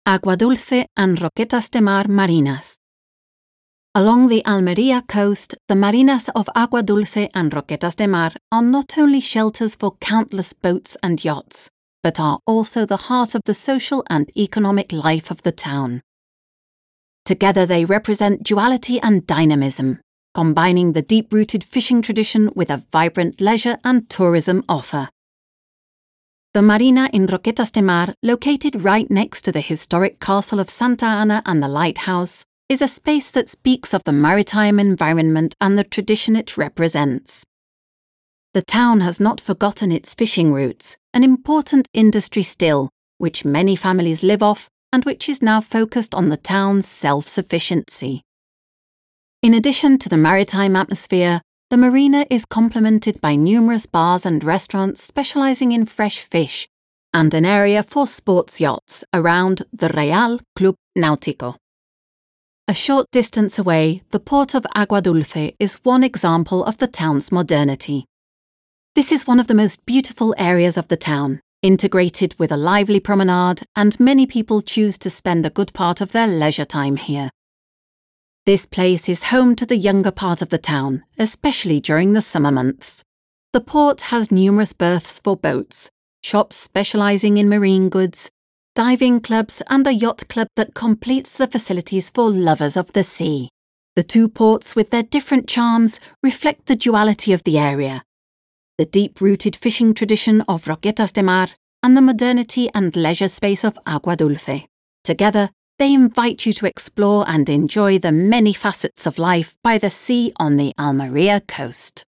Agua Dulce and Roquetas de Mar marinas. Along the Almeria coast, the marinas of Agua Dulce and Roquetas de Mar are not only shelters for countless boats and yachts, but are also the heart of the social and economic life of the town. Together they represent duality and dynamism, combining the deep-rooted fishing tradition with a vibrant leisure and tourism offer. The marina in Roquetas de Mar, located right next to the historic castle of Santa Ana and the lighthouse, is a space that speaks of the maritime environment and the tradition it represents. The town has not forgotten its fishing roots, an important industry still, which many families live off and which is now focused on the town's self-sufficiency. In addition to the maritime atmosphere, the marina is complemented by numerous bars and restaurants specializing in fresh fish and an area for sports yachts around the Real Club Náutico. A short distance away, the port of Agua Dulce is one example of the town's modernity. This is one of the most beautiful areas of the town, integrated with a lively promenade, and many people choose to spend a good part of their leisure time here. This place is home to the younger part of the town, especially during the summer months. The port has numerous berths for boats, shops specializing in marine goods, diving clubs and a yacht club that completes the facilities for lovers of the sea. The two ports, with their different charms, reflect the duality of the area, the deep-rooted fishing tradition of Roquetas de Mar and the modernity and leisure space of Agua Dulce. Together, they invite you to explore and enjoy the many facets of life by the sea on the Almeria coast.